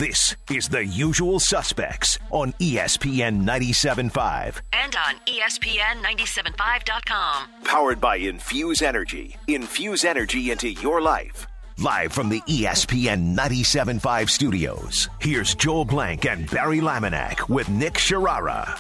This is The Usual Suspects on ESPN 97.5. And on ESPN975.com. Powered by Infuse Energy. Infuse energy into your life. Live from the ESPN 97.5 studios, here's Joel Blank and Barry Laminack with Nick Sharara.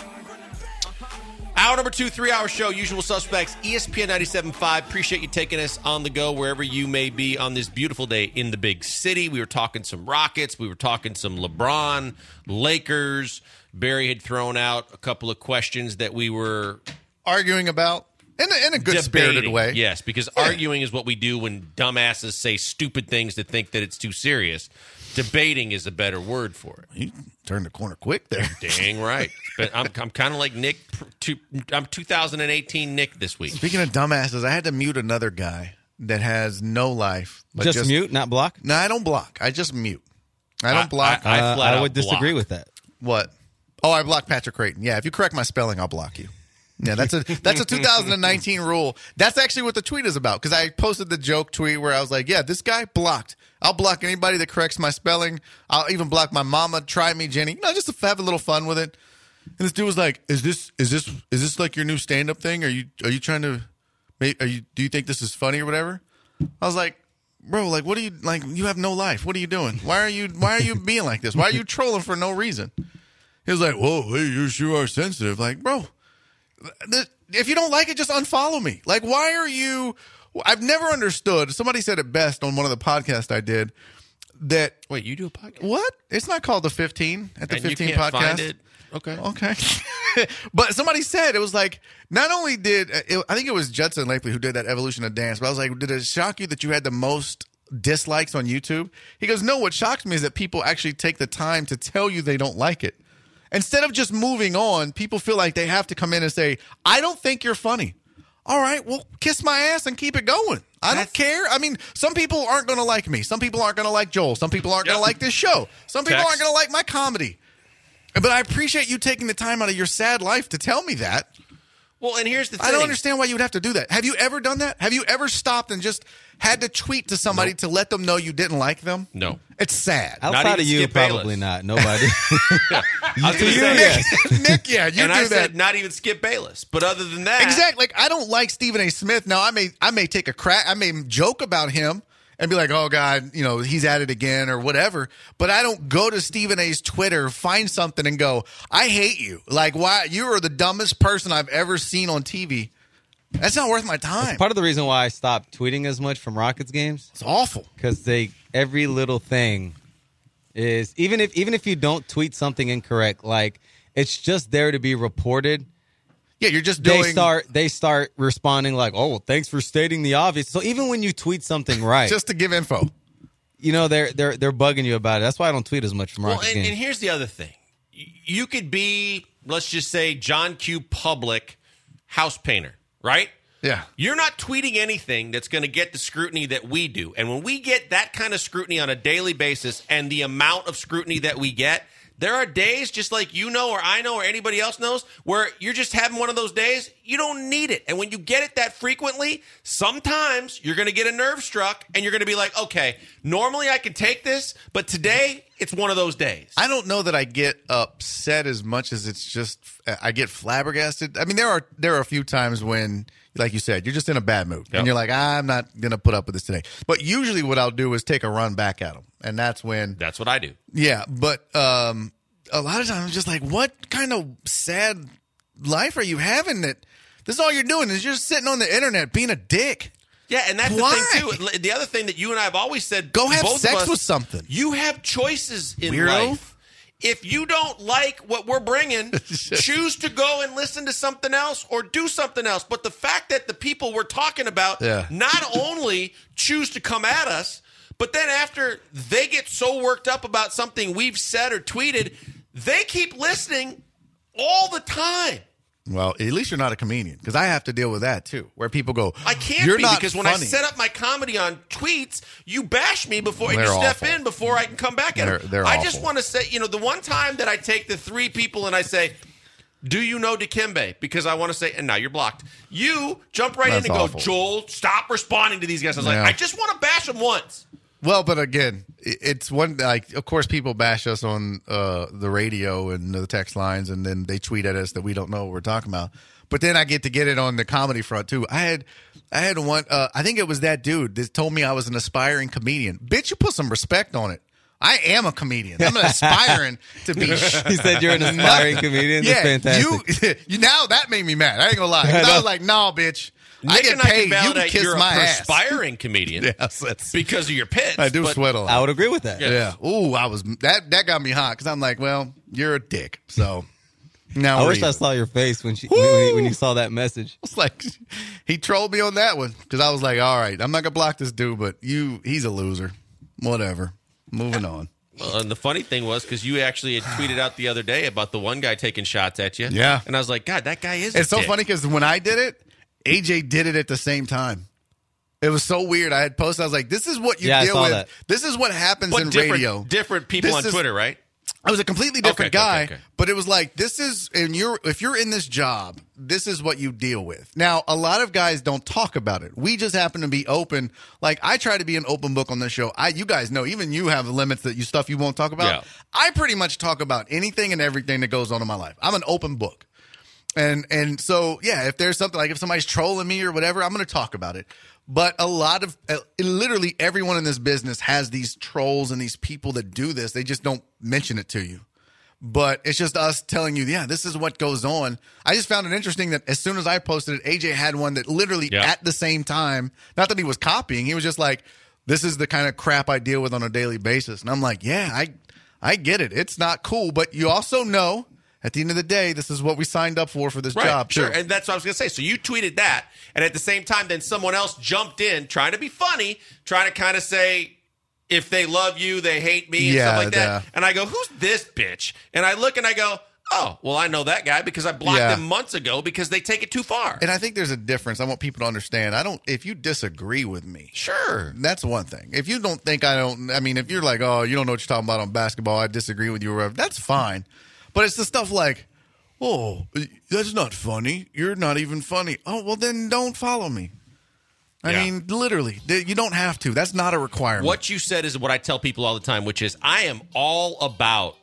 Hour number 2, 3-hour show, Usual Suspects, ESPN 97.5. Appreciate you taking us on the go wherever you may be on this beautiful day in the big city. We were talking some Rockets. We were talking some LeBron, Lakers. Barry had thrown out a couple of questions that we were arguing about in a good spirited way. Yes, because arguing is what we do when dumbasses say stupid things to think that it's too serious. Debating is a better word for it. You turned the corner quick there. Dang right. But I'm kind of like Nick. I'm 2018 Nick this week. Speaking of dumbasses, I had to mute another guy that has no life. But just mute, not block? No, I don't block. I just mute. I don't block. I would disagree with that. What? Oh, I blocked Patrick Creighton. Yeah, if you correct my spelling, I'll block you. Yeah, that's a 2019 rule. That's actually what the tweet is about, because I posted the joke tweet where I was like, yeah, this guy blocked. I'll block anybody that corrects my spelling. I'll even block my mama. Try me, Jenny. No, just to have a little fun with it. And this dude was like, "Is this like your new stand-up thing? Are you trying to? Do you think this is funny or whatever?" I was like, "Bro, like, what are you like? You have no life. What are you doing? Why are you being like this? Why are you trolling for no reason?" He was like, "Whoa, hey, you sure are sensitive." Like, bro, if you don't like it, just unfollow me. Like, why are you? I've never understood. Somebody said it best on one of the podcasts I did. That wait, you do a podcast? What? It's not called the 15 at the and 15 you can't podcast. Find it? Okay. But somebody said it was like, not only I think it was Judson Lakely who did that Evolution of Dance, but I was like, did it shock you that you had the most dislikes on YouTube? He goes, no, what shocks me is that people actually take the time to tell you they don't like it. Instead of just moving on, people feel like they have to come in and say, I don't think you're funny. All right, well, kiss my ass and keep it going. I don't care. I mean, some people aren't going to like me. Some people aren't going to like Joel. Some people aren't going to like this show. Some people aren't going to like my comedy. But I appreciate you taking the time out of your sad life to tell me that. Well, and here's the thing. I don't understand why you would have to do that. Have you ever done that? Have you ever stopped and just had to tweet to somebody to let them know you didn't like them? No. It's sad. Outside of you, Skip probably Bayless. not. Nobody. I was going to say, Nick, yeah, you and do I that. said not even Skip Bayless. But other than that. Exactly. Like, I don't like Stephen A. Smith. Now, I may take a crack. I may joke about him and be like, oh, God, you know, he's at it again or whatever. But I don't go to Stephen A.'s Twitter, find something and go, I hate you. Like, why? You are the dumbest person I've ever seen on TV. That's not worth my time. It's part of the reason why I stopped tweeting as much from Rockets games. It's awful. Because every little thing is, even if you don't tweet something incorrect, like, it's just there to be reported. Yeah, you're just doing. They start responding like, "Oh, well, thanks for stating the obvious." So even when you tweet something right, just to give info, you know they're bugging you about it. That's why I don't tweet as much from Rockets games. And here's the other thing: you could be, let's just say, John Q. Public house painter, right? Yeah. You're not tweeting anything that's going to get the scrutiny that we do, and when we get that kind of scrutiny on a daily basis, and the amount of scrutiny that we get. There are days, just like you know or I know or anybody else knows, where you're just having one of those days, you don't need it. And when you get it that frequently, sometimes you're going to get a nerve struck and you're going to be like, okay, normally I can take this, but today it's one of those days. I don't know that I get upset as much as it's just I get flabbergasted. I mean, there are a few times when, like you said, you're just in a bad mood. Yep. And you're like, I'm not going to put up with this today. But usually what I'll do is take a run back at them. And that's when. That's what I do. Yeah. But a lot of times I'm just like, what kind of sad life are you having that this is all you're doing is you're just sitting on the internet being a dick? Yeah, and that's Why? the thing, too. The other thing that you and I have always said. Go have both sex of us, with something. You have choices in Weirdo. life. If you don't like what we're bringing, choose to go and listen to something else or do something else. But the fact that the people we're talking about not only choose to come at us, but then after they get so worked up about something we've said or tweeted, they keep listening all the time. Well, at least you're not a comedian, because I have to deal with that too, where people go, I can't you're be not because funny. when I set up my comedy on tweets, you bash me before and They're you step awful. in before I can come back at it. They're I just awful. want to say, the one time that I take the three people and I say, do you know Dikembe? Because I want to say, and now you're blocked. You jump right That's in and awful. go, Joel, stop responding to these guys. I was like, Yeah. I just want to bash them once. Well, but again, it's one, like, of course, people bash us on the radio and the text lines, and then they tweet at us that we don't know what we're talking about. But then I get to get it on the comedy front, too. I had one, I think it was that dude that told me I was an aspiring comedian. Bitch, you put some respect on it. I am a comedian. I'm aspiring to be. He said you're an aspiring comedian? That's fantastic. You now that made me mad. I ain't gonna lie. 'Cause I was like, no, bitch. Nick I get and paid. I can You can validate kiss you're my a ass. perspiring comedian. Yes, that's, because of your pits. I do but sweat a lot. I would agree with that. Yeah. Ooh, I was that got me hot because I'm like, well, you're a dick. So now I we're wish I even. saw your face when you saw that message. It's like he trolled me on that one because I was like, all right, I'm not gonna block this dude, but he's a loser. Whatever. Moving on. Well, and the funny thing was because you actually had tweeted out the other day about the one guy taking shots at you. Yeah. And I was like, God, that guy is. It's a so dick. funny because when I did it, AJ did it at the same time. It was so weird. I had posted. I was like, "This is what you Yeah, I deal saw with. that. This is what happens But in different, radio." different people This on is- Twitter, right? I was a completely different guy, okay. but it was like, this is, and if you're in this job, this is what you deal with. Now, a lot of guys don't talk about it. We just happen to be open. Like, I try to be an open book on this show. You guys know, even you have limits that stuff you won't talk about. Yeah. I pretty much talk about anything and everything that goes on in my life. I'm an open book. And so, yeah, if there's something, like if somebody's trolling me or whatever, I'm going to talk about it. But a lot of, literally everyone in this business has these trolls and these people that do this. They just don't mention it to you. But it's just us telling you, yeah, this is what goes on. I just found it interesting that as soon as I posted it, AJ had one that literally at the same time, not that he was copying, he was just like, this is the kind of crap I deal with on a daily basis. And I'm like, yeah, I get it. It's not cool. But you also know, at the end of the day, this is what we signed up for this job. Sure, too. and that's what I was going to say. So you tweeted that, and at the same time, then someone else jumped in, trying to be funny, trying to kind of say, if they love you, they hate me, and stuff like that. And I go, who's this bitch? And I look and I go, oh, well, I know that guy because I blocked them months ago because they take it too far. And I think there's a difference. I want people to understand. If you disagree with me, sure, that's one thing. If you don't think if you're like, oh, you don't know what you're talking about on basketball, I disagree with you or whatever, that's fine. But it's the stuff like, oh, that's not funny. You're not even funny. Oh, well, then don't follow me. I mean, literally, you don't have to. That's not a requirement. What you said is what I tell people all the time, which is I am all about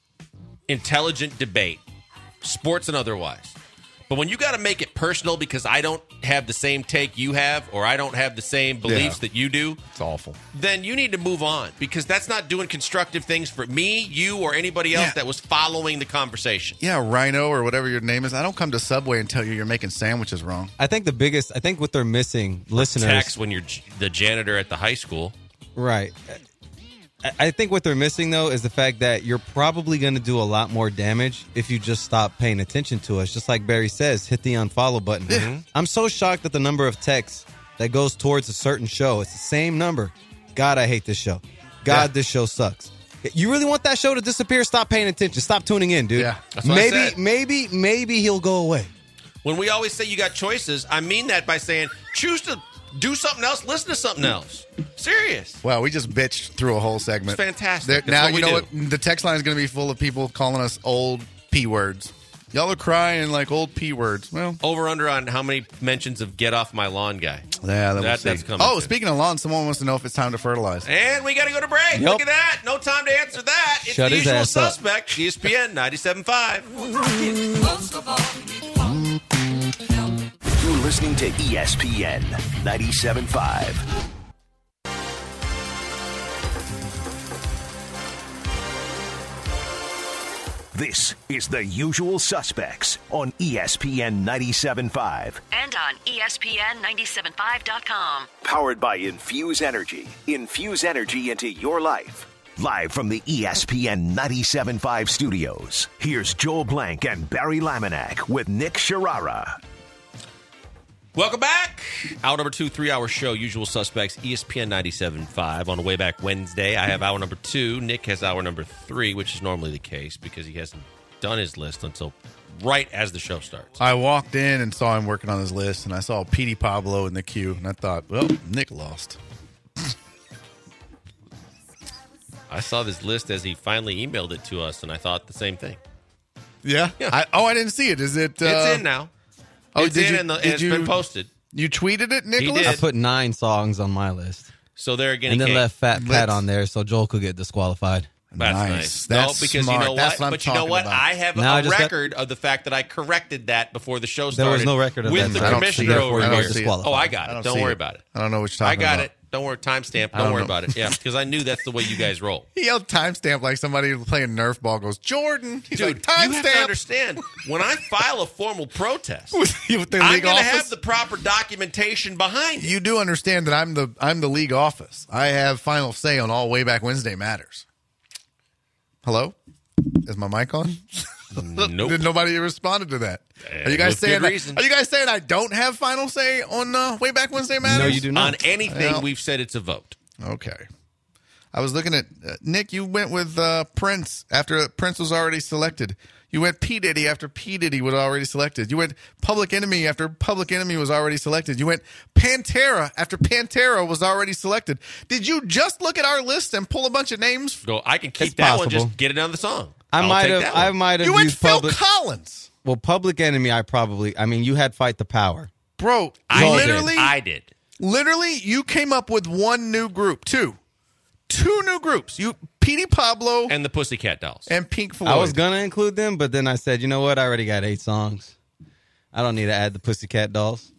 intelligent debate, sports and otherwise. But when you got to make it personal because I don't have the same take you have or I don't have the same beliefs that you do, it's awful. Then you need to move on because that's not doing constructive things for me, you, or anybody else that was following the conversation. Yeah, Rhino or whatever your name is. I don't come to Subway and tell you you're making sandwiches wrong. I think what they're missing, listeners. Text when you're the janitor at the high school. Right. I think what they're missing, though, is the fact that you're probably going to do a lot more damage if you just stop paying attention to us. Just like Barry says, hit the unfollow button. Mm-hmm. I'm so shocked at the number of texts that goes towards a certain show. It's the same number. God, I hate this show. God, this show sucks. You really want that show to disappear? Stop paying attention. Stop tuning in, dude. Yeah, that's what I said. Maybe he'll go away. When we always say you got choices, I mean that by saying choose to do something else, listen to something else. Serious. Well, we just bitched through a whole segment. It's fantastic. That's Now, what you we know do. what? The text line is going to be full of people calling us old P words. Y'all are crying like old P words. Well, over under on how many mentions of get off my lawn guy. Yeah, that's coming. Oh, speaking of lawn, someone wants to know if it's time to fertilize. And we got to go to break. Yep. Look at that. No time to answer that. It's Shut the his usual ass up. suspect, ESPN 97.5. You're listening to ESPN 97.5. This is The Usual Suspects on ESPN 97.5. And on ESPN975.com. Powered by Infuse Energy. Infuse energy into your life. Live from the ESPN 97.5 studios, here's Joel Blank and Barry Laminack with Nick Sharara. Welcome back. Hour number 2, 3-hour show, Usual Suspects, ESPN 97.5. On the way back Wednesday, I have hour number 2. Nick has hour number 3, which is normally the case because he hasn't done his list until right as the show starts. I walked in and saw him working on his list, and I saw Petey Pablo in the queue, and I thought, well, Nick lost. I saw this list as he finally emailed it to us, and I thought the same thing. Yeah? I didn't see it. Is it? It's in now. Oh, it's in and it's been posted. You tweeted it, Nicholas? He did. I put 9 songs on my list. So they're a guinea And then pig. left Fat Pat Let's- on there so Joel could get disqualified. That's Nice. nice. That's no, because smart. you know That's what? I'm But you know talking what? about. I have Now I a just got- record of the fact that I corrected that before the show There started. was no record of with that. the I don't see commissioner it. over I don't here. see it. Disqualified. Oh, I got I it. don't Don't see worry it. about it. I don't know what you're I talking got about. it. Don't worry. Timestamp. don't Don't worry know. about it. Yeah, because I knew that's the way you guys roll. He yelled timestamp like somebody playing Nerf ball goes, Jordan. He's Dude, like, you have to timestamp. understand, when I file a formal protest, with the I'm league going to office. have the proper documentation behind it. You do understand that I'm the league office. I have final say on all Way Back Wednesday matters. Hello? Is my mic on? Nope. Did nobody responded to that? Are you guys with saying good reason. Are you guys saying I don't have final say on Way Back Wednesday matters? No, you do not. On anything, Well- we've said it's a vote. Okay. I was looking at Nick. You went with Prince after Prince was already selected. You went P Diddy after P Diddy was already selected. You went Public Enemy after Public Enemy was already selected. You went Pantera after Pantera was already selected. Did you just look at our list and pull a bunch of names? Go. I can keep It's that one. possible. Just get it on the song. I I'll might take have. that one. I might have You went used Phil public. Collins, Well, Public Enemy. I mean, you had Fight the Power. bro. I literally, did. literally, you came up with one new group, two new groups. You Petey Pablo And the Pussycat Dolls. and Pink Floyd. I was gonna include them, but then I said, you know what? I already got 8 songs. I don't need to add the Pussycat Dolls.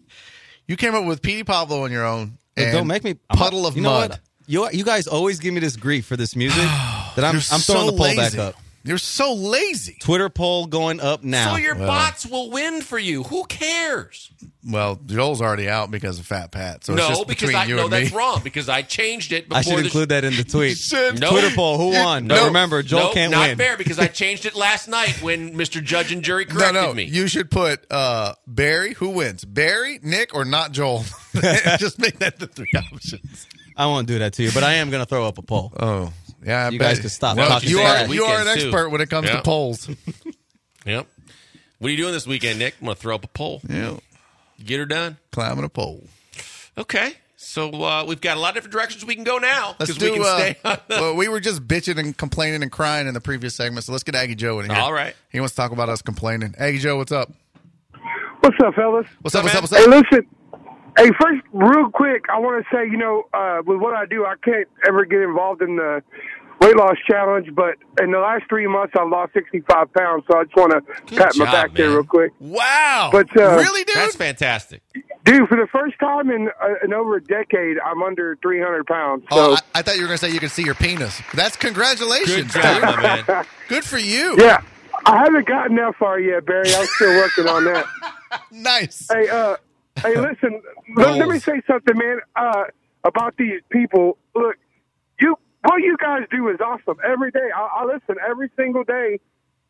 You came up with Petey Pablo on your own. But And don't make me Puddle of you know Mud. What? You guys always give me this grief for this music that I'm You're throwing so the poll back lazy. up. You're so lazy. Twitter poll going up now. So your bots will win for you. Who cares? Well, Joel's already out because of Fat Pat. So it's No, just because between you no, and that's me. wrong. Because I changed it before I should include that in the tweet. No. Twitter poll, who won? No, remember, Joel no, can't not win. fair because I changed it last night when Mr. Judge and Jury No, corrected me. you should put Barry. Who wins? Barry, Nick, or not Joel? Just make that the 3 options. I won't do that to you, but I am going to throw up a poll. Oh, yeah. I You bet. guys can stop Well, talking you fast. are you are an Weekends, too. expert when it comes to Yeah. polls. Yep. What are you doing this weekend, Nick? I'm going to throw up a poll. Yeah, Get her done. climbing a pole. Okay. So we've got a lot of different directions we can go now. Let's 'cause do. we can stay on the- Well, we were just bitching and complaining and crying in the previous segment, so let's get Aggie Joe in here. All right. He wants to talk about us complaining. Aggie Joe, what's up? What's up, fellas? What's up? What's up? What's Hey, up? listen. Hey, first, real quick, I want to say, with what I do, I can't ever get involved in the weight loss challenge, but in the last 3 months, I've lost 65 pounds, so I just want to pat my job, back there man. real quick. Wow. But, really, dude? That's fantastic. Dude, for the first time in over a decade, I'm under 300 pounds. So, Oh, I thought you were going to say you could see your penis. That's Good congratulations. job, dude. my man. Good for you. yeah, I haven't gotten that far yet, Barry. I'm still working on that. Nice. Hey, listen, let me say something, man, about these people. Look, what you guys do is awesome. Every day, I listen every single day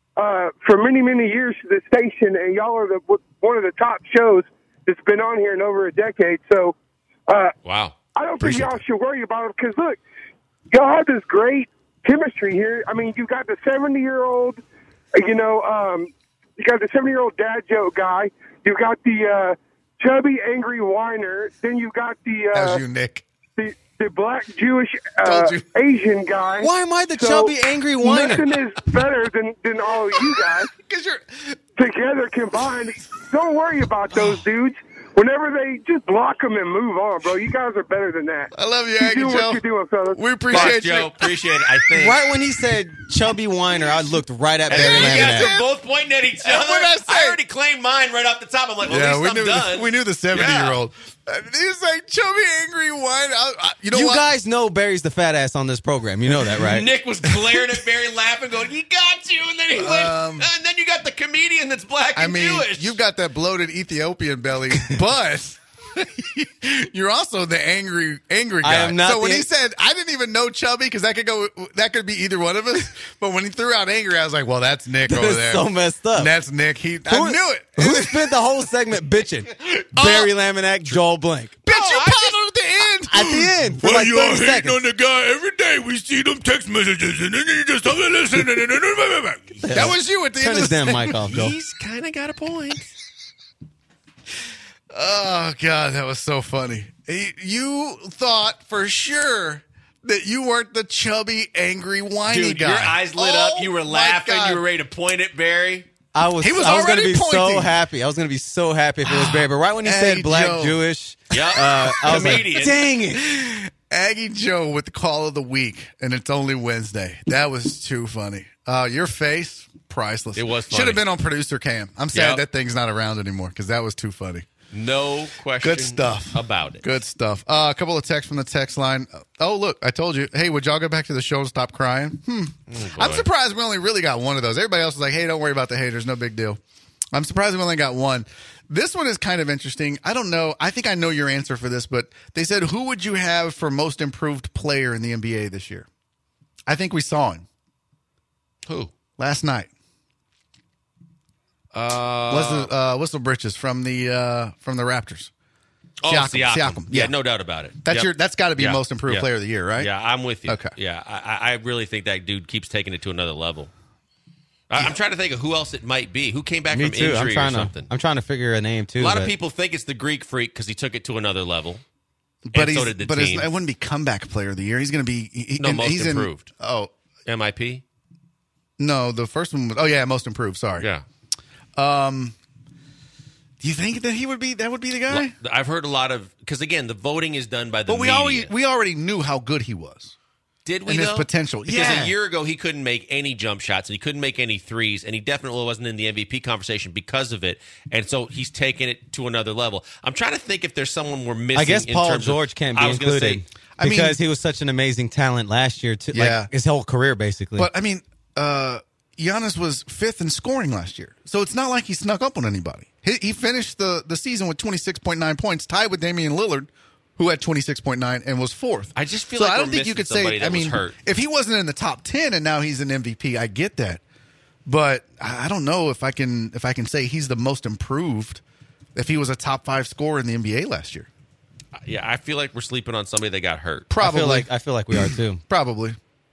for many, many years to this station, and y'all are one of the top shows that's been on here in over a decade. So, Wow. I don't think Appreciate y'all that. should worry about it because, look, y'all have this great chemistry here. I mean, you got the 70-year-old, you got the 70-year-old dad joke guy. You got the chubby, angry whiner. Then you got That was you, Nick. the black Jewish Told you. Asian guy. Why am I the So, chubby, angry whiner? Nothing is better than all of you guys Because you're. together combined. Don't worry about those dudes. Whenever they just block them and move on, bro. You guys are better than that. I love you, Keep Aggie doing Joe. what you're doing, fellas. We Thanks, appreciate Joe. you. Appreciate it, I think. Right when he said chubby whiner, I looked right at And Barry then you guys Laminack. are both pointing at each And other. what'd I say? I already claimed mine right off the top. I'm like, well, at least I'm done. we knew the 70-year-old. He was like chubby, angry whine. You know You what? guys know Barry's the fat ass on this program. You know that, right? Nick was glaring at Barry, laughing, going, "He got you!" And then he went. And then you got the comedian that's black I and mean, Jewish. you've got that bloated Ethiopian belly, but you're also the angry guy. I am not so when the- he said, I didn't even know chubby because that could be either one of us. But when he threw out angry, I was like, well, that's Nick over It's there. so messed up. And that's Nick. I knew it. Who spent the whole segment bitching? Barry Laminack, Joel Blank. Bitch, No, you I paused at the end. At the end, for like 30 seconds. the guy every day. We see them text messages, and then you just have to listen. That was you at the Turn end of his the damn mic off, Joe. He's kind of got a point. Oh, God, that was so funny. You thought for sure that you weren't the chubby, angry, whiny Dude, guy. your eyes lit Oh, up. You were my laughing. God. You were ready to point at Barry. I was He was going to already be so pointing. happy. I was going to be so happy if it was Barry. But right when he Hey, said black Joe. Jewish, Yep. I was like, Comedian. dang it. Aggie Joe with the call of the week, and it's only Wednesday. That was too funny. Your face, priceless. It was funny. Should have been on producer cam. I'm sad that thing's not around anymore because that was too funny. No question Good stuff about it. Good stuff. A couple of texts from the text line. Oh, look, I told you. Hey, would y'all go back to the show and stop crying? I'm surprised we only really got one of those. Everybody else was like, hey, don't worry about the haters. No big deal. I'm surprised we only got one. This one is kind of interesting. I don't know. I think I know your answer for this, but they said, who would you have for most improved player in the NBA this year? I think we saw him. Who? Last night. Whistle Britches from the Raptors. Oh, Siakam. Yeah, no doubt about it. That's got to be most improved player of the year, right? Yeah, I'm with you. Okay. Yeah, I really think that dude keeps taking it to another level. I'm trying to think of who else it might be. Who came back from injury or something? I'm trying to figure a name, too. A lot of people think it's the Greek Freak because he took it to another level. But so did the team. It wouldn't be comeback player of the year. He's going to be most improved. MIP? No, the first one was most improved. Sorry. Yeah. Do you think that that would be the guy? I've heard a lot of because again, the voting is done by the media. We already knew how good he was. Did we? And his though? potential. Because a year ago he couldn't make any jump shots and he couldn't make any threes, and he definitely wasn't in the MVP conversation because of it. And so he's taken it to another level. I'm trying to think if there's someone we're missing. I guess Paul George can't be included because he was such an amazing talent last year, too. Yeah. Like his whole career, basically. But I mean, Giannis was 5th in scoring last year, so it's not like he snuck up on anybody. He finished the season with 26.9 points, tied with Damian Lillard, who had 26.9 and was 4th. I just feel like I don't think you could say. I mean, if he wasn't in the top 10 and now he's an MVP, I get that. But I don't know if I can say he's the most improved if he was a top 5 scorer in the NBA last year. Yeah, I feel like we're sleeping on somebody that got hurt. Probably. I feel like we are too. Probably.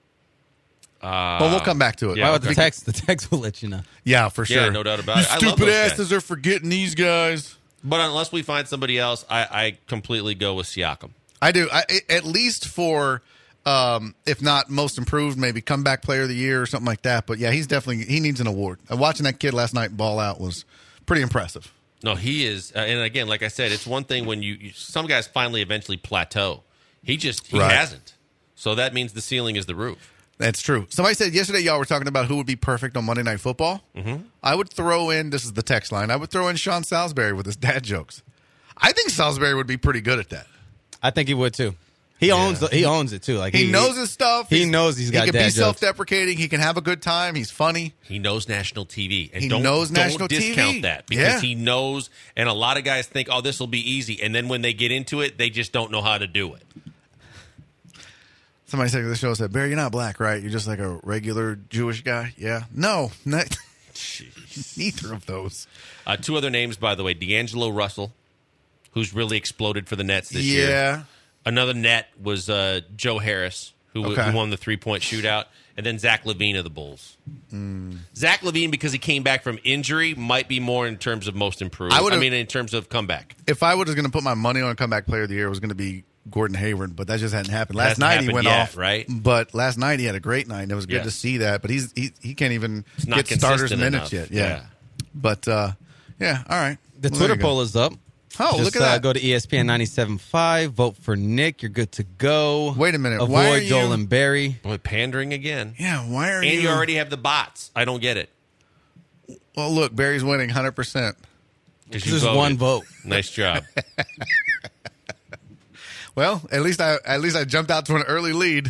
But we'll come back to it. Yeah, the text will let you know. Yeah, for sure. Yeah, no doubt about it. Stupid asses are forgetting these guys. But unless we find somebody else, I completely go with Siakam. I do. At least for, if not most improved, maybe comeback player of the year or something like that. But yeah, he needs an award. Watching that kid last night ball out was pretty impressive. No, he is. And again, like I said, it's one thing when some guys finally eventually plateau. He hasn't. So that means the ceiling is the roof. That's true. Somebody said yesterday y'all were talking about who would be perfect on Monday Night Football. Mm-hmm. I would throw in, this is the text line, I would throw in Sean Salisbury with his dad jokes. I think Salisbury would be pretty good at that. I think he would too. He owns it too. Like he knows his stuff. He knows he's got dad jokes. He can be self-deprecating. He can have a good time. He's funny. He knows national TV. And don't discount that because he knows, and a lot of guys think, oh, this will be easy. And then when they get into it, they just don't know how to do it. Somebody said to the show, said, Barry, you're not black, right? You're just like a regular Jewish guy? Yeah. No. Neither of those. 2 other names, by the way. D'Angelo Russell, who's really exploded for the Nets this year. Yeah. Another Net was Joe Harris, who won the 3-point shootout. And then Zach LaVine of the Bulls. Zach LaVine, because he came back from injury, might be more in terms of most improved. In terms of comeback. If I was going to put my money on a comeback player of the year, it was going to be Gordon Hayward, but that just hadn't happened. Last night he went off, right? But last night he had a great night, and it was good to see that. But he can't even get starters minutes yet. Yeah. But all right. The Twitter poll is up. Oh, look at that. Go to ESPN 97.5. Vote for Nick. You're good to go. Wait a minute. Avoid Joel and Barry. Boy, pandering again. Yeah, why are you? And you already have the bots. I don't get it. Well, look, Barry's winning 100%. There's one vote. Nice job. Well, at least I jumped out to an early lead.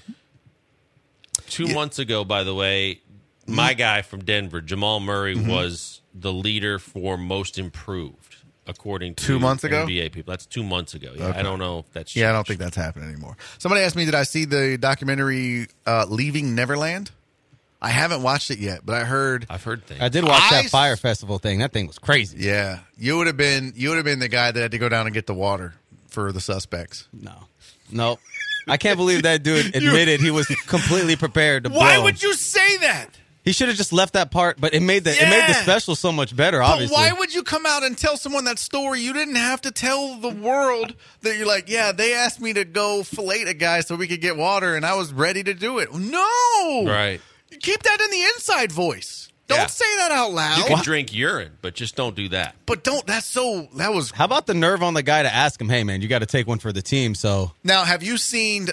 2 months ago, by the way, my guy from Denver, Jamal Murray, was the leader for most improved, according to 2 months ago? NBA people. That's 2 months ago. Yeah, okay. I don't know if that's changed. Yeah, I don't think that's happening anymore. Somebody asked me, did I see the documentary Leaving Neverland? I haven't watched it yet, but I've heard things. I did watch that Fire Festival thing. That thing was crazy. Yeah, you would have been the guy that had to go down and get the water for the suspects. No. I can't believe that dude admitted he was completely prepared to blow. Why would you say that? He should have just left that part, but it made the special so much better, obviously. But why would you come out and tell someone that story? You didn't have to tell the world that you're like, yeah, they asked me to go fillet a guy so we could get water, and I was ready to do it. No! Right. Keep that in the inside voice. Don't say that out loud. You can drink urine, but just don't do that. But don't. That was. How about the nerve on the guy to ask him, "Hey, man, you got to take one for the team." So Now, have you seen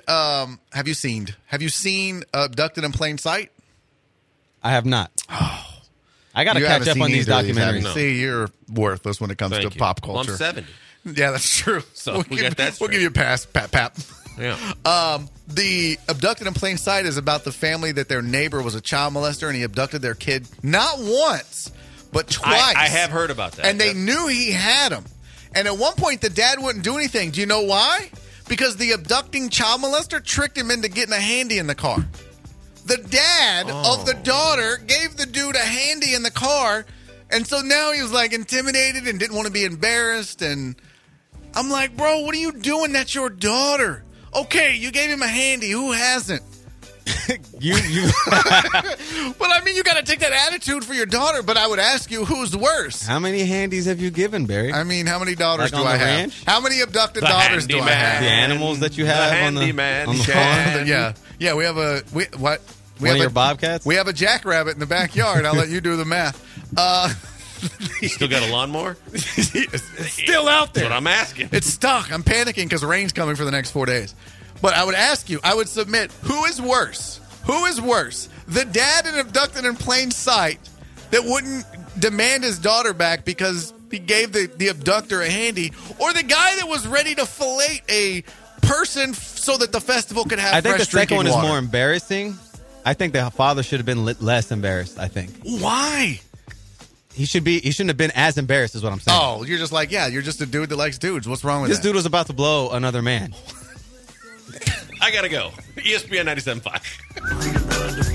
Abducted in Plain Sight? I have not. I got to You catch haven't up seen on these either of these, have documentaries. you? See, you're worthless when it comes Thank to you. pop Well, culture. I'm 70. Yeah, that's true. So we got that We'll straight. give you a pass, pap. Yeah. The Abducted in Plain Sight is about the family that their neighbor was a child molester and he abducted their kid not once, but twice. I have heard about that. And they knew he had him. And at one point, the dad wouldn't do anything. Do you know why? Because the abducting child molester tricked him into getting a handy in the car. The dad of the daughter gave the dude a handy in the car. And so now he was like intimidated and didn't want to be embarrassed. And I'm like, bro, what are you doing? That's your daughter. Okay, you gave him a handy. Who hasn't? You But I mean, you got to take that attitude for your daughter. But I would ask you, who's worse? How many handies have you given, Barry? I mean, how many daughters Like do on I the have? ranch? How many abducted The daughters do I handyman. have? The animals that you have on the handyman on the can. farm? Yeah. We have a we One have of your a, bobcats? We have a jackrabbit in the backyard. I'll let you do the math. You still got a lawnmower? It's still out That's what there. I'm asking. It's stuck. I'm panicking because rain's coming for the next 4 days. But I would ask you, I would submit, who is worse? Who is worse? The dad in Abducted in Plain Sight that wouldn't demand his daughter back because he gave the abductor a handy, or the guy that was ready to fillet a person so that the festival could have I think fresh the second one drinking is water? more embarrassing. I think the father should have been less embarrassed, I think. Why? He shouldn't have been as embarrassed is what I'm saying. Oh, you're just like, yeah, you're just a dude that likes dudes. What's wrong with This that? dude was about to blow another man. I got to go. ESPN 97.5.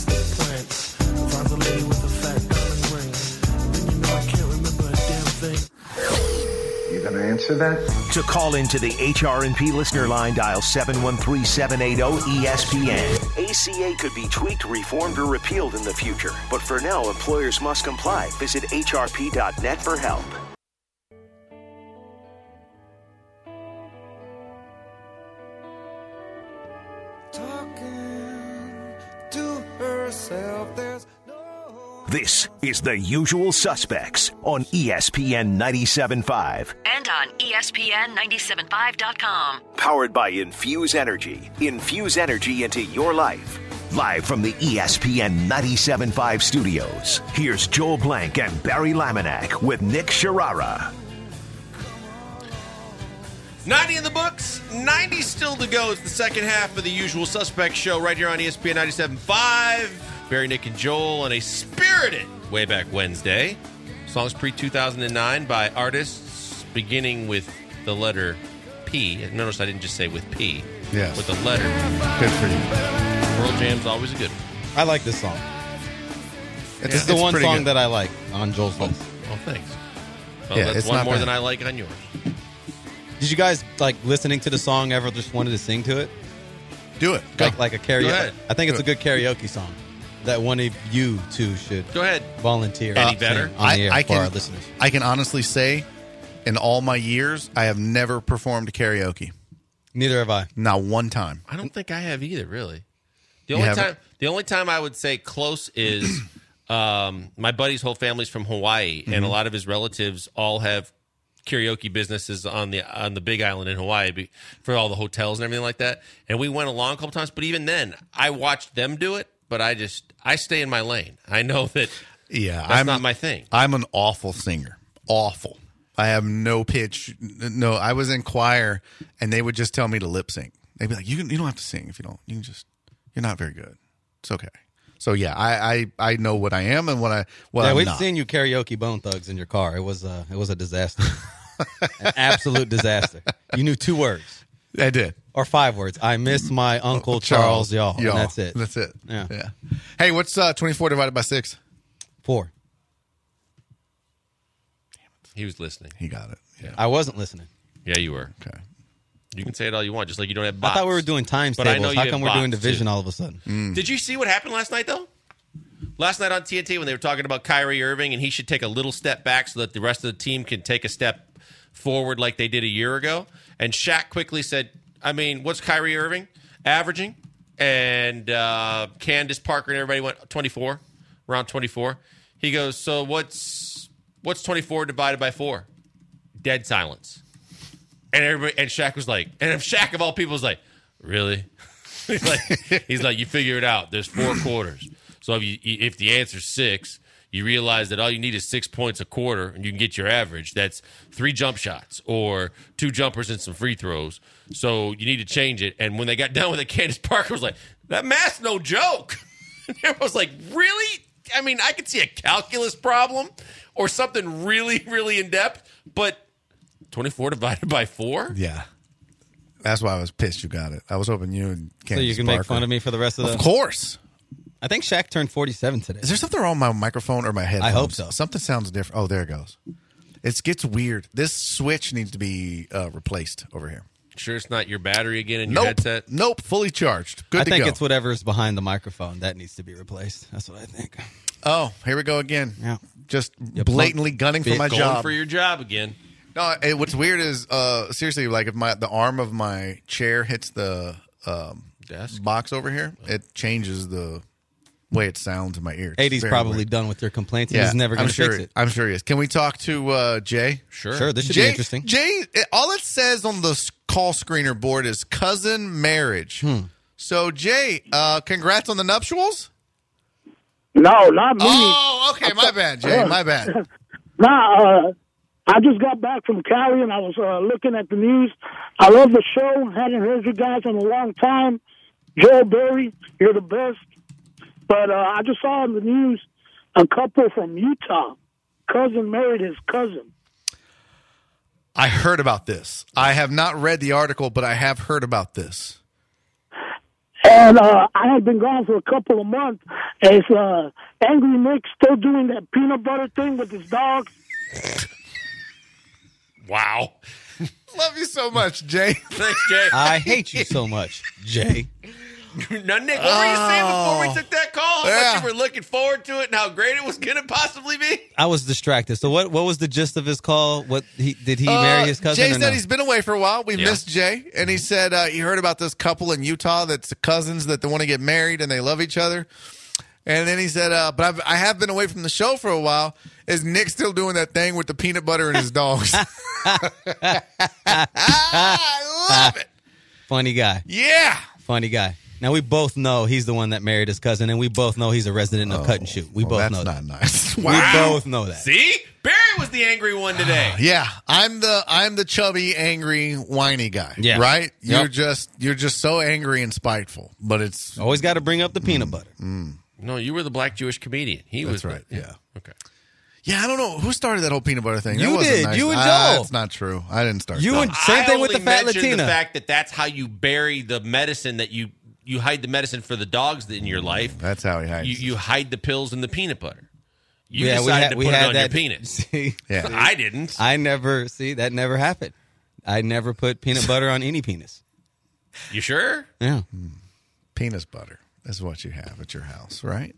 You gonna answer that? To call into the HRNP listener line, dial 713-780-ESPN. ACA could be tweaked, reformed, or repealed in the future. But for now, employers must comply. Visit hrp.net for help. This is The Usual Suspects on ESPN 97.5. And on ESPN975.com. Powered by Infuse Energy. Infuse energy into your life. Live from the ESPN 97.5 studios, here's Joel Blank and Barry Laminack with Nick Sharara. 90 in the books, 90 still to go. It's the second half of The Usual Suspects show right here on ESPN 97.5. Barry, Nick, and Joel on a spirited Way Back Wednesday. Songs pre-2009 by artists beginning with the letter P. Notice I didn't just say with P. Yes. With the letter. Good for you. Pearl Jam's always a good one. I like this song. It's, This is the one pretty song good. that I like on Joel's list. Oh, thanks. Well, Yeah, that's it's one not more bad. than I like on yours. Did you guys like listening to the song ever just wanted to sing to it? Do it. Go. Like a Go karaoke. ahead. I think it's a good karaoke song that one of you two should Go ahead. volunteer. Any sing better? on the air I for can, our listeners. I can honestly say, in all my years, I have never performed karaoke. Neither have I. Not one time. I don't think I have either, really. You haven't? The only time I would say close is my buddy's whole family's from Hawaii, and a lot of his relatives all have karaoke businesses on the Big Island in Hawaii for all the hotels and everything like that. And we went along a couple times, but even then, I watched them do it. But I stay in my lane. I know that Yeah, that's not my thing. I'm an awful singer. Awful. I have no pitch. No, I was in choir, and they would just tell me to lip sync. They'd be like, "You don't have to sing if you don't. You can just. You're not very good. It's okay." So yeah, I know what I am and what I'm we've not. seen you karaoke Bone Thugs in your car. It was a disaster, an absolute disaster. You knew 2 words I did. or 5 words. I miss my Uncle Charles, y'all. And that's it. That's it. Yeah. Hey, what's 24 divided by 6? 4. He was listening. He got it. Yeah. I wasn't listening. Yeah, you were. Okay. You can say it all you want, just like you don't have bots. I thought we were doing times But I tables. know you How have come we're doing bots, division too. all of a sudden? Did you see what happened last night, though? Last night on TNT when they were talking about Kyrie Irving and he should take a little step back so that the rest of the team can take a step forward like they did a year ago. And Shaq quickly said, I mean, what's Kyrie Irving averaging? And Candace Parker and everybody went 24. around 24. He goes, so what's 24 divided by 4? Dead silence. And everybody, and Shaq was like, and Shaq of all people was like, really? he's like, you figure it out. There's 4 quarters. So if the answer's 6, you realize that all you need is 6 points a quarter, and you can get your average. That's 3 jump shots or 2 jumpers and some free throws. So you need to change it. And when they got done with it, Candace Parker was like, that math's no joke. And everyone was like, really? I mean, I could see a calculus problem or something really, really in-depth, but 24 divided by 4? Yeah. That's why I was pissed you got it. I was hoping you and Candace So you can Parker. make fun of me for the rest of the... Of course. I think Shaq turned 47 today. Is there something wrong with my microphone or my headphones? I hope so. Something sounds different. Oh, there it goes. It gets weird. This switch needs to be replaced over here. Sure it's not your battery again in your headset? Nope. Fully charged. Good I to think go. it's whatever's behind the microphone. That needs to be replaced. That's what I think. Oh, here we go again. Yeah. Just blatantly gunning for my Going job. for your job again. No, what's weird is seriously, like if the arm of my chair hits the Desk? box over here, it changes the way it sounds in my ears. AD's Very probably weird. done with your complaints. Yeah, He's never going to I'm sure fix it. I'm sure he is. Can we talk to Jay? Sure, this should be interesting. Jay, all it says on the call screener board is cousin marriage. So Jay, congrats on the nuptials. No, not me. Oh, okay, my bad, Jay. My bad. I just got back from Cali and I was looking at the news. I love the show. Hadn't heard you guys in a long time. Joel Berry, you're the best. But I just saw in the news a couple from Utah. Cousin married his cousin. I heard about this. I have not read the article, but I have heard about this. And I had been gone for a couple of months. Is Angry Nick still doing that peanut butter thing with his dog? Wow. Love you so much, Jay. Thanks, Jay. I hate you so much, Jay. Now, Nick, what were you saying before we took that call? How Yeah. much you were looking forward to it and how great it was going to possibly be? I was distracted. So what was the gist of his call? Did he marry his cousin? Jay or said no? he's been away for a while. We Yeah. missed Jay, and he said he heard about this couple in Utah that's cousins that they want to get married and they love each other. And then he said, but I have been away from the show for a while. Is Nick still doing that thing with the peanut butter and his dogs? I love it. Funny guy. Yeah. Funny guy. Now, we both know he's the one that married his cousin, and we both know he's a resident of Cut and Shoot. We both know that's that. not nice. We Wow. both know that. See? Barry was the angry one today. Yeah, I'm the chubby, angry, whiny guy. Yeah. Right? Yep. You're just so angry and spiteful. But it's Always got to bring up the peanut butter. No, you were the black Jewish comedian. He was right, yeah. Okay. yeah, I don't know who started that whole peanut butter thing. That You wasn't did. nice. You and Ah, Joel. That's not true. I didn't start. You that. and same thing with the only fat mentioned Latina. The fact that that's how you bury the medicine that you hide the medicine for the dogs in your life. That's how he hides. You hide the pills in the peanut butter. You Yeah, decided to put it on that. your penis. See, Yeah. I didn't. that never happened. I never put peanut butter on any penis. You sure? Yeah. Penis butter is what you have at your house, right?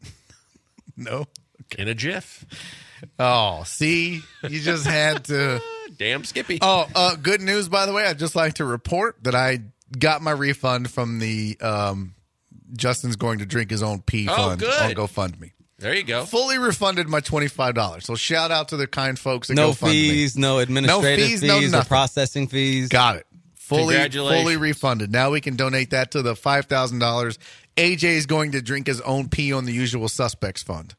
No. In a jiff. Oh, see, you just had to. Damn Skippy. Oh, good news, by the way. I'd just like to report that I got my refund from the Justin's going to drink his own pee fund good. on GoFundMe. There you go. Fully refunded my $25. So shout out to the kind folks at No GoFundMe. fees, no administrative fees, no or nothing. processing fees. Got it. Fully Congratulations. refunded. Now we can donate that to the $5,000. AJ is going to drink his own pee on the Usual Suspects Fund.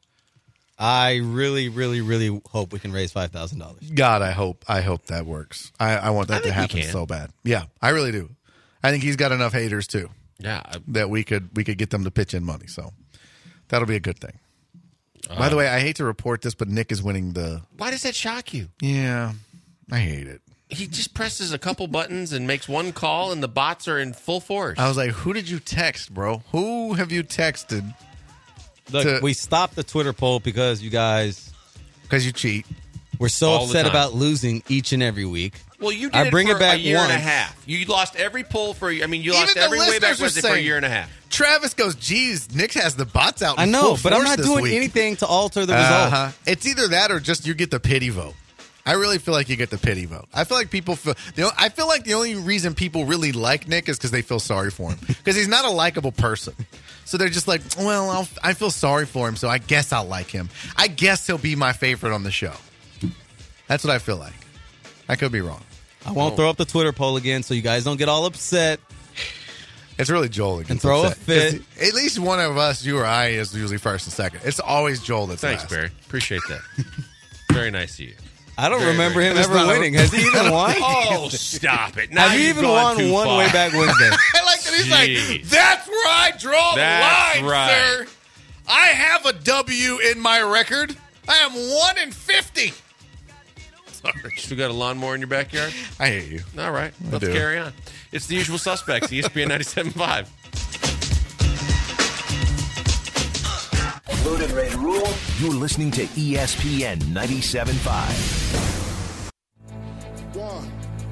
I really, really, really hope we can raise $5,000. God, I hope that works. I want that to think we happen can. so bad. Yeah, I really do. I think he's got enough haters too Yeah. that we could get them to pitch in money. So that'll be a good thing. By the way, I hate to report this, but Nick is winning the. Why does that shock you? Yeah, I hate it. He just presses a couple buttons and makes one call, and the bots are in full force. I was like, who did you text, bro? Who have you texted? Look, we stopped the Twitter poll because you guys Because you cheat. were so All the upset time. about losing each and every week. Well, you did I bring it for it back a year and a once. half. You lost every poll for. I mean, you Even lost the every way back listeners are Wednesday for a saying- year and a half. Travis goes, geez, Nick has the bots out. I in know, full but I'm force not this doing week. anything to alter the result. It's either that or just you get the pity vote. I really feel like you get the pity vote. I feel like I feel like the only reason people really like Nick is because they feel sorry for him. Because he's not a likable person. So they're just like, well, I feel sorry for him, so I guess I'll like him. I guess he'll be my favorite on the show. That's what I feel like. I could be wrong. I won't throw up the Twitter poll again, so you guys don't get all upset. It's really Joel that gets And throw upset. a fit. At least one of us, you or I, is usually first and second. It's always Joel that's Thanks, last. Barry. Appreciate that. Very nice of you. I don't Very, remember very him It's ever not a- winning. Has he even won? Oh, stop it. Now Have you you've even gone won too one far. way back Wednesday? I like that he's Jeez. like, that's where I draw That's the line, right. sir. I have a W in my record. I am 1-50. Sorry. You still got a lawnmower in your backyard? I hate you. All right. Let's do. carry on. It's The Usual Suspects, ESPN 97.5. Loaded Red Rule. You're listening to ESPN 97.5. 1,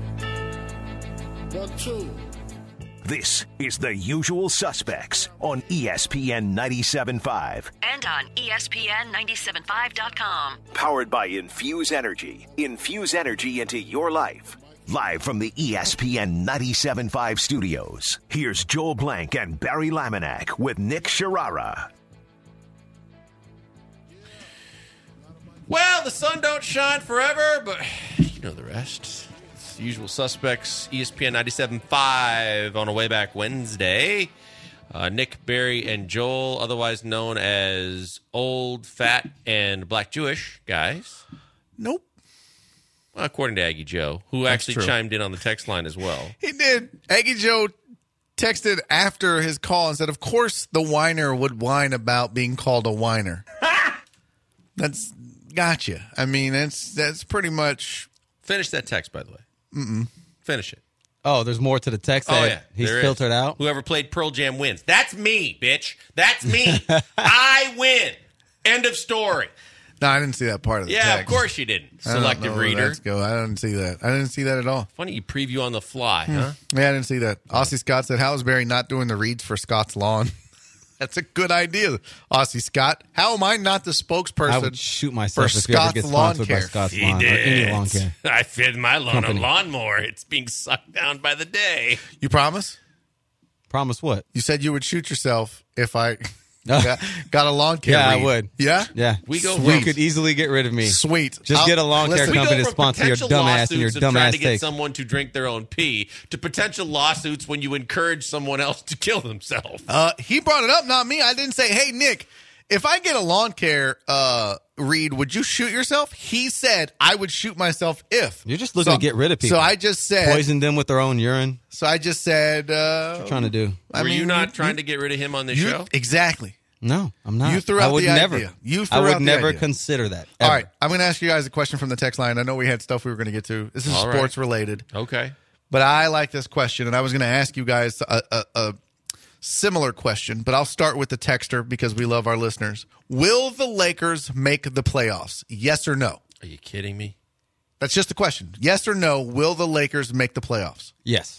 2. This is The Usual Suspects on ESPN 97.5. And on ESPN975.com. Powered by Infuse Energy. Infuse energy into your life. Live from the ESPN 97.5 studios, here's Joel Blank and Barry Laminack with Nick Sharara. Well, the sun don't shine forever, but you know the rest. It's The Usual Suspects, ESPN 97.5 on a way back Wednesday. Nick, Barry, and Joel, otherwise known as Old, Fat, and Black Jewish guys. Nope. Well, according to Aggie Joe, who actually true. chimed in on the text line as well. He did. Aggie Joe texted after his call and said, of course the whiner would whine about being called a whiner. That's gotcha. I mean, that's pretty much. Finish that text, by the way. Mm-mm. Finish it. Oh, there's more to the text that Oh, yeah. he's there is. filtered out? Whoever played Pearl Jam wins. That's me, bitch. That's me. I win. End of story. No, I didn't see that part of the Yeah, text. of course you didn't. I don't Selective know where reader. that's go. I didn't see that. I didn't see that at all. Funny you preview on the fly, huh? Yeah, I didn't see that. Aussie Scott said, how is Barry not doing the reads for Scott's lawn? That's a good idea, Aussie Scott. How am I not the spokesperson I would shoot myself for if you ever Scott's get lawn sponsored by care? Scott's Lawn or any lawn care. I fed my lawn Company. a lawnmower. It's being sucked down by the day. You promise? Promise what? You said you would shoot yourself if I got a lawn care Yeah, I read. would. Yeah? Yeah. We go You from- could easily get rid of me. Sweet. Just get a lawn care listen, company to from sponsor your potential dumb ass and your lawsuits of dumb trying ass to get takes. someone to drink their own pee to potential lawsuits when you encourage someone else to kill themselves. He brought it up, not me. I didn't say, hey, Nick, if I get a lawn care read, would you shoot yourself? He said, I would shoot myself if. You're just looking to get rid of people. So I just said, Poison them with their own urine. so I just said, What you trying to do? Were you not trying to get rid of him on this you, show? Exactly. No, I'm not. You threw I out would the never. idea. You threw I would out the never idea. consider that. All ever. right. I'm going to ask you guys a question from the text line. I know we had stuff we were going to get to. This is All right. sports related. Okay. But I like this question, and I was going to ask you guys a similar question, but I'll start with the texter because we love our listeners. Will the Lakers make the playoffs? Yes or no? Are you kidding me? That's just the question. Yes or no, will the Lakers make the playoffs? Yes.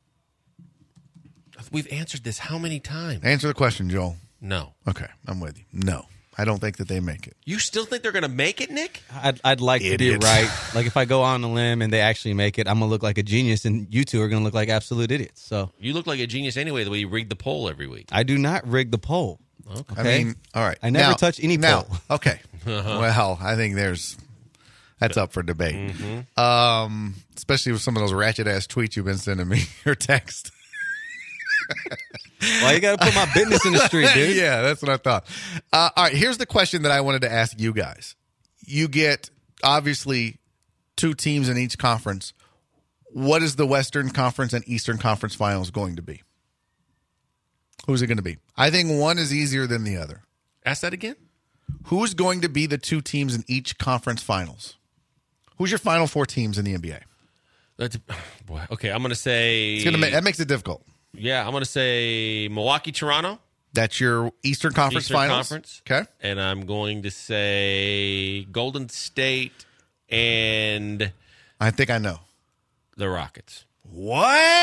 We've answered this how many times? Answer the question, Joel. No. Okay, I'm with you. No, I don't think that they make it. You still think they're going to make it, Nick? I'd like to be Idiots. right. Like if I go on a limb and they actually make it, I'm gonna look like a genius, and you two are gonna look like absolute idiots. So You look like a genius anyway, the way you rigged the poll every week. I do not rig the poll. Okay. I mean, all right. I never touch any now, poll. Okay. Well, I think that's up for debate. Especially with some of those ratchet ass tweets you've been sending me or text. Well, you got to put my business in the street, dude. Yeah, that's what I thought. All right, here's the question that I wanted to ask you guys. You get, obviously, 2 teams in each conference. What is the Western Conference and Eastern Conference Finals going to be? Who's it going to be? I think one is easier than the other. Ask that again? Who's going to be the 2 teams in each conference finals? Who's your final 4 teams in the NBA? Boy, okay, I'm going to say... That makes it difficult. Yeah, I'm going to say Milwaukee, Toronto. That's your Eastern Conference Eastern finals. Conference. Okay. And I'm going to say Golden State and I think I know. the Rockets.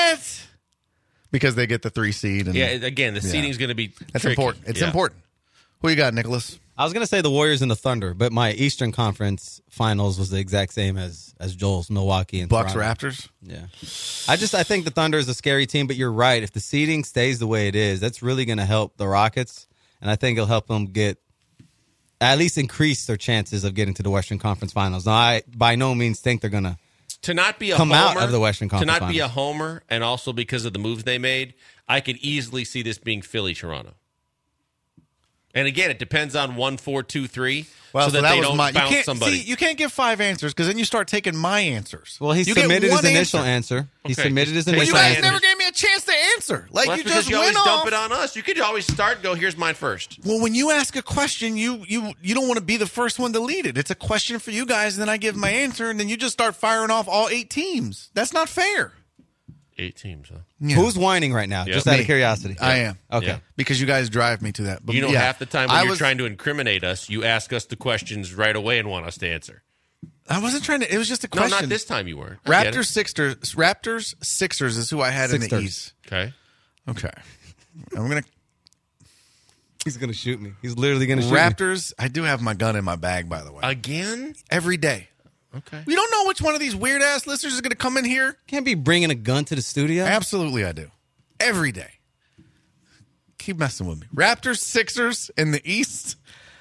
What? Because they get the 3 seed. And Yeah, again, the seeding's going to be That's tricky. important. It's Yeah. important. Who you got, Nicholas? I was going to say the Warriors and the Thunder, but my Eastern Conference Finals was the exact same as Joel's, Milwaukee and Bucks Toronto. Raptors? Yeah. I think the Thunder is a scary team, but you're right. If the seeding stays the way it is, that's really going to help the Rockets, and I think it'll help them at least increase their chances of getting to the Western Conference Finals. Now, I by no means think they're going to not be a come homer, out of the Western Conference To not be a Finals. homer, and also because of the moves they made, I could easily see this being Philly-Toronto. And again, it depends on 1, 4, 2, 3, Well, so that they was don't my. You bounce can't, somebody. see, you can't give 5 answers because then you start taking my answers. Well, he You get submitted his one initial answer. He Okay, submitted his just take Well, you initial guys answer. never gave me a chance to answer. Like, Well, you that's just because you always went dump off. it on us. You could always start and go, here's mine first. Well, when you ask a question, you don't want to be the first one to lead it. It's a question for you guys, and then I give my answer, and then you just start firing off all 8 teams. That's not fair. 8 teams, huh? Yeah. Who's whining right now? Yeah. Just out Me. of curiosity. I am. Okay. Yeah. Because you guys drive me to that. But You know, yeah, half the time when I you're was, trying to incriminate us, you ask us the questions right away and want us to answer. I wasn't trying to. It was just a No, question. not this time you weren't. I get it. Raptors, Sixers is who I had in the Sixers. East. Okay. Okay. I'm going to. He's going to shoot me. He's literally going to shoot me. Raptors, I do have my gun in my bag, by the way. Again? Every day. Okay. We don't know which one of these weird ass listeners is going to come in here. Can't be bringing a gun to the studio. Absolutely, I do. Every day. Keep messing with me. Raptors, Sixers in the East.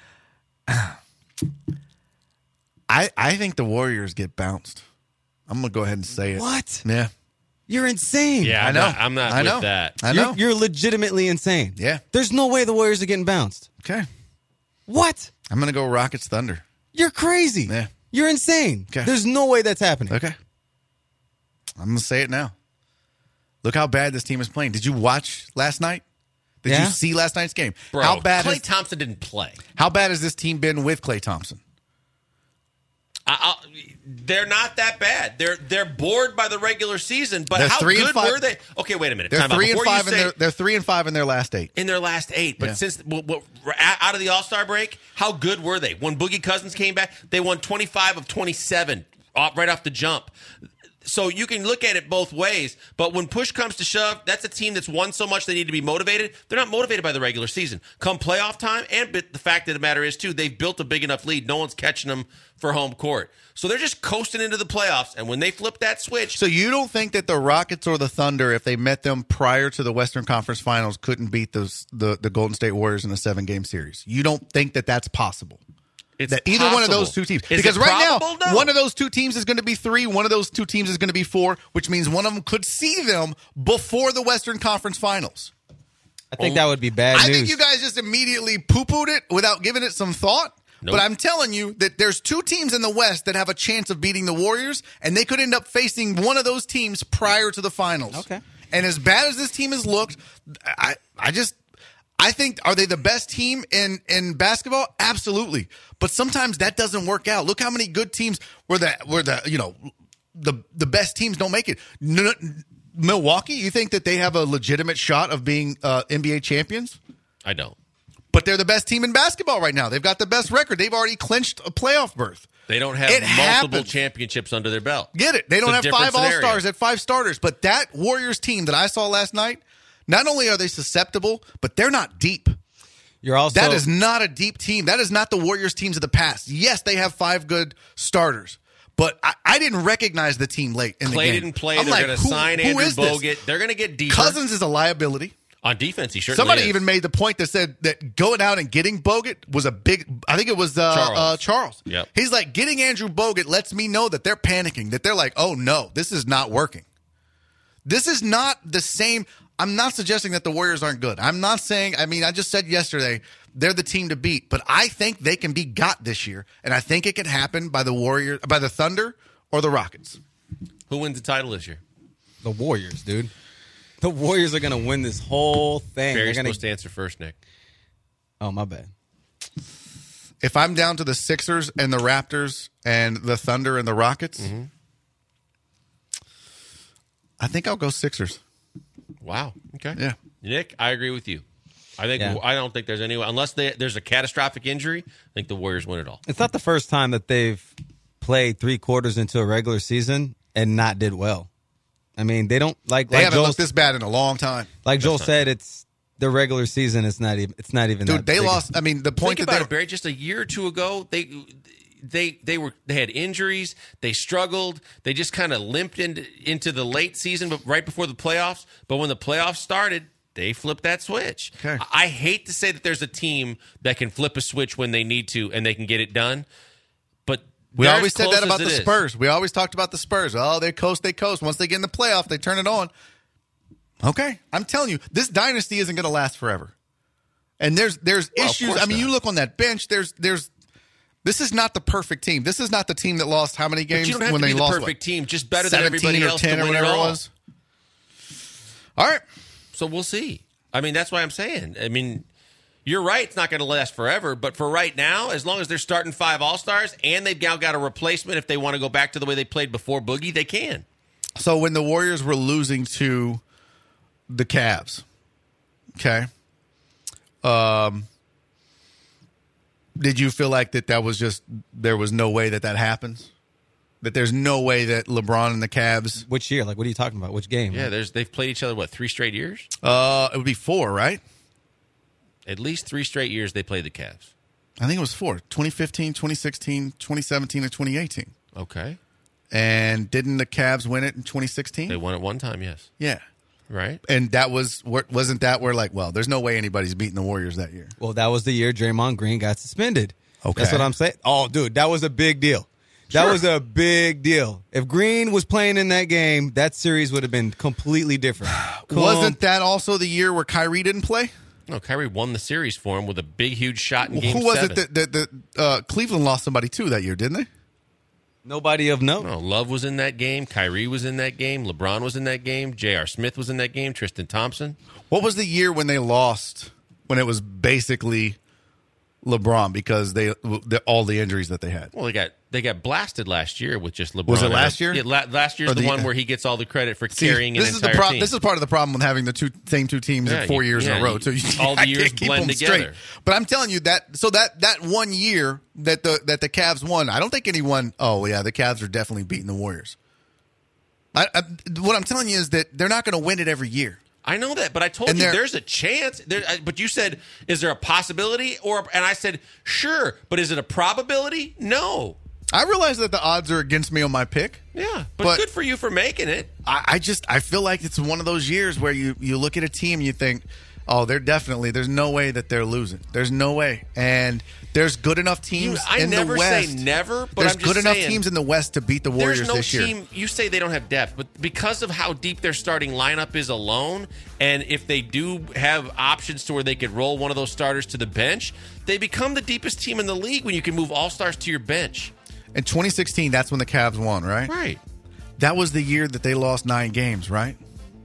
I think the Warriors get bounced. I'm going to go ahead and say it. What? Yeah. You're insane. Yeah, I know. I'm not I with know. that. I know. You're legitimately insane. Yeah. There's no way the Warriors are getting bounced. Okay. What? I'm going to go Rockets Thunder. You're crazy. Yeah. You're insane. Okay. There's no way that's happening. Okay. I'm going to say it now. Look how bad this team is playing. Did you watch last night? Did Yeah. you see last night's game? Bro, how bad Klay Thompson didn't play. How bad has this team been with Klay Thompson? They're not that bad. They're bored by the regular season, but They're how 3 and good 5. were they? Okay, wait a minute. They're Time out. 3 and Before you 5 say- they're 3 and 5 in their last 8. in their last 8. But Yeah. since out of the All-Star break, how good were they? When Boogie Cousins came back, they won 25 of 27 right off the jump. So you can look at it both ways, but when push comes to shove, that's a team that's won so much they need to be motivated. They're not motivated by the regular season. Come playoff time, and the fact of the matter is, too, they've built a big enough lead. No one's catching them for home court. So they're just coasting into the playoffs, and when they flip that switch... So you don't think that the Rockets or the Thunder, if they met them prior to the Western Conference Finals, couldn't beat the Golden State Warriors in a 7-game series? You don't think that that's possible? It's That either one of possible. those two teams. Is Because it right probable? now, No. one of those two teams is going to be 3, one of those two teams is going to be 4, which means one of them could see them before the Western Conference Finals. I think that would be bad I news. think you guys just immediately poo-pooed it without giving it some thought. Nope. But I'm telling you that there's 2 teams in the West that have a chance of beating the Warriors, and they could end up facing one of those teams prior to the finals. Okay. And as bad as this team has looked, I think, are they the best team in basketball? Absolutely. But sometimes that doesn't work out. Look how many good teams where the best teams don't make it. Milwaukee, you think that they have a legitimate shot of being NBA champions? I don't. But they're the best team in basketball right now. They've got the best record. They've already clinched a playoff berth. They don't have It multiple happens. championships under their belt. Get it? They don't It's a have different 5 scenario. All-Stars at 5 starters. But that Warriors team that I saw last night, not only are they susceptible, but they're not deep. You're also That is not a deep team. That is not the Warriors teams of the past. Yes, they have 5 good starters. But I didn't recognize the team late in the Clay game. didn't play. I'm They're like, going to who- sign who Andrew is this? Bogut. They're going to get deeper. Cousins is a liability. On defense, he certainly Somebody is. even made the point that said that going out and getting Bogut was a big. I think it was Charles. Yep. He's like, getting Andrew Bogut lets me know that they're panicking, that they're like, oh no, this is not working. This is not the same. I'm not suggesting that the Warriors aren't good. I'm not saying. I mean, I just said yesterday they're the team to beat, but I think they can be got this year, and I think it can happen by the Thunder or the Rockets. Who wins the title this year? the Warriors, dude. The Warriors are going to win this whole thing. Barry's They're gonna... supposed to answer first, Nick. Oh, my bad. If I'm down to the Sixers and the Raptors and the Thunder and the Rockets, I think I'll go Sixers. Wow. Okay. Yeah. Nick, I agree with you. I don't think there's any unless there's a catastrophic injury. I think the Warriors win it all. It's not the first time that they've played 3 quarters into a regular season and not did well. I mean, they don't like. They like haven't Joel, looked this bad in a long time. like Joel said, it's the regular season, it's not even Dude, that they big. lost. I mean, the point Think that about it, Barry. Just a year or two ago, they had injuries. They struggled. They just kind of limped into the late season, but right before the playoffs. But when the playoffs started, they flipped that switch. Okay. I hate to say that there's a team that can flip a switch when they need to and they can get it done. But we always said that about the Spurs. We always talked about the Spurs. Oh, they coast. Once they get in the playoff, they turn it on. Okay, I'm telling you, this dynasty isn't going to last forever. And there's issues. I mean, you look on that bench. This is not the perfect team. This is not the team that lost how many games But you don't have when to they be lost the perfect team, just better 17 than everybody or else 10 to or win whatever it all. it was. All right. So we'll see. I mean, that's why I'm saying. I mean, you're right. It's not going to last forever. But for right now, as long as they're starting 5 All-Stars and they've now got a replacement, if they want to go back to the way they played before Boogie, they can. So when the Warriors were losing to the Cavs, okay, did you feel like that was just there was no way that happens? That there's no way that LeBron and the Cavs. Which year? Like, what are you talking about? Which game? Yeah, they've played each other, 3 straight years? It would be 4, right? At least 3 straight years they played the Cavs. I think it was 4. 2015, 2016, 2017, and 2018. Okay. And didn't the Cavs win it in 2016? They won it one time, yes. Yeah. Right? And that wasn't that where like, well, there's no way anybody's beating the Warriors that year. Well, that was the year Draymond Green got suspended. Okay. That's what I'm saying. Oh, dude, that was a big deal. That was a big deal. If Green was playing in that game, that series would have been completely different. Wasn't that also the year where Kyrie didn't play? No, Kyrie won the series for him with a big, huge shot in Game 7. Who was it that Cleveland lost somebody too that year, didn't they? Nobody of note. No, Love was in that game. Kyrie was in that game. LeBron was in that game. J.R. Smith was in that game. Tristan Thompson. What was the year when they lost, when it was basically LeBron because all the injuries that they had? Well, they got blasted last year with just LeBron. Was it last year? Yeah, last year's the one where he gets all the credit for carrying an this entire team. This is part of the problem with having the same two teams in 4 years in a row. So all the years blend together. Straight. But I'm telling you that. So that 1 year that the Cavs won, I don't think anyone. Oh yeah, the Cavs are definitely beating the Warriors. What I'm telling you is that they're not going to win it every year. I know that, but I told you there's a chance. But you said, is there a possibility? And I said, sure, but is it a probability? No. I realize that the odds are against me on my pick. Yeah, but good for you for making it. I feel like it's one of those years where you look at a team and you think, oh, there's no way that they're losing. There's no way. And there's good enough teams in the West. I never say never, but there's I'm just good enough teams in the West to beat the Warriors this year. There's no team, you say they don't have depth, but because of how deep their starting lineup is alone, and if they do have options to where they could roll one of those starters to the bench, they become the deepest team in the league when you can move all-stars to your bench. In 2016, that's when the Cavs won, right? Right. That was the year that they lost 9 games, right?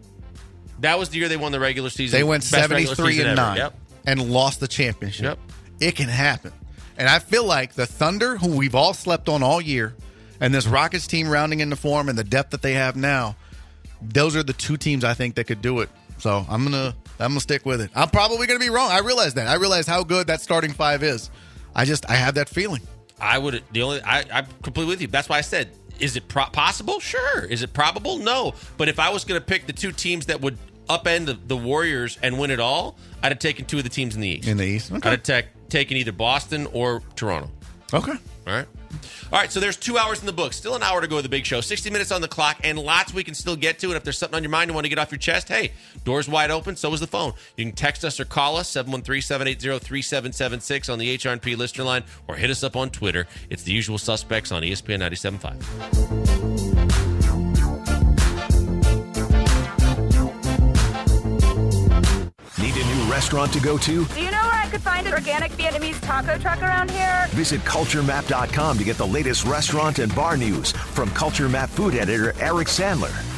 That was the year they won the regular season. They went 73-9 Yep. and lost the championship. Yep. It can happen. And I feel like the Thunder, who we've all slept on all year, and this Rockets team rounding into form and the depth that they have now, those are the 2 teams I think that could do it. So I'm gonna stick with it. I'm probably gonna be wrong. I realize that. I realize how good that starting 5 is. I have that feeling. I'm completely with you. That's why I said, is it possible? Sure. Is it probable? No. But if I was going to pick the 2 teams that would upend the Warriors and win it all, I'd have taken 2 of the teams in the East. In the East? Okay. I'd have taken either Boston or Toronto. Okay. All right, so there's 2 hours in the book. Still an hour to go with the big show. 60 minutes on the clock, and lots we can still get to. And if there's something on your mind you want to get off your chest, hey, door's wide open. So is the phone. You can text us or call us, 713-780-3776 on the HRP listener line, or hit us up on Twitter. It's the usual suspects on ESPN 97.5. Need a new restaurant to go to? Do you know where I could find an organic Vietnamese taco truck around here? Visit CultureMap.com to get the latest restaurant and bar news from Culture Map food editor Eric Sandler.